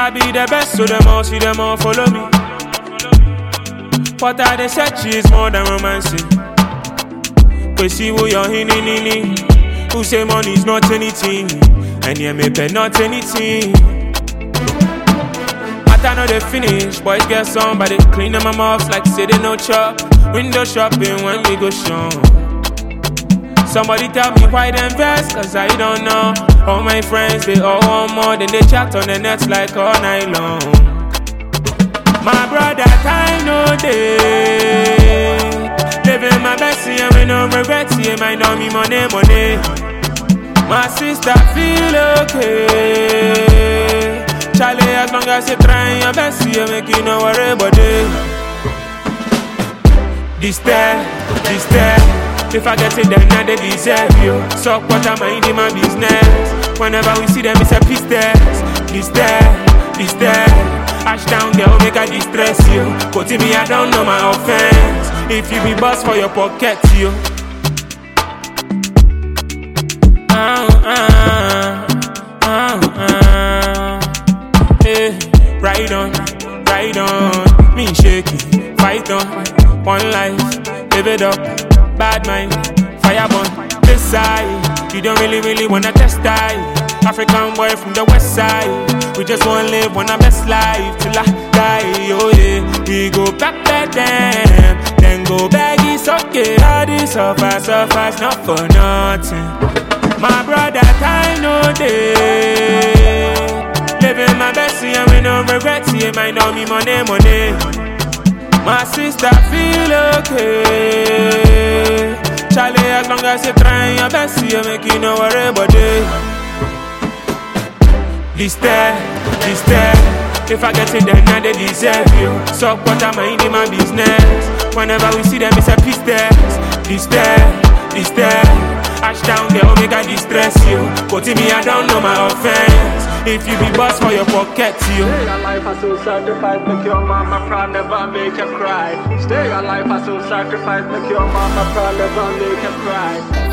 I be the best, so them all see them all follow me. What I they said she is more than romancing. We see who you're in. Who say money's not anything, and yeah, me pay not anything. I know they finish, boys get somebody clean them mouths like say they no chop. Window shopping when we go show. Somebody tell me why them vex, cause I don't know. All my friends, they all want more, then they chat on the nets like all night long. My brother, I know they living my best, and we no regret, see my know me money. My sister feel okay. Charlie, as long as you try your best, you make you no worry about it. This there. If I get it, then now they deserve you. So what am I in my business? Whenever we see them, it's a piece test. This there. Ash down, girl, make I distress you. But to me, I don't know my offense. If you be boss for your pocket, you. Ride on, me shaky, fight on. One life, live it up, bad mind, fire burn. This side, you don't really wanna test die. African boy from the west side, we just wanna live on our best life till I die. Oh yeah, we go back then go back. It's okay, all this suffers not for nothing. My brother, I know they living my best, and we no regret, see my know me money. My sister feel okay. Charlie, as long as you try your best, you make you no worry about it. This there. If I get it, then now they deserve you. So what am I in my business? Whenever we see them, it's a piece test. This there. Ash down, girl, make I distress you. But to me, I don't know my offense. If you be boss for your pocket, you. Stay alive, I so sacrifice, make your mama proud, never make her cry. Stay alive, I so sacrifice, make your mama proud, never make her cry.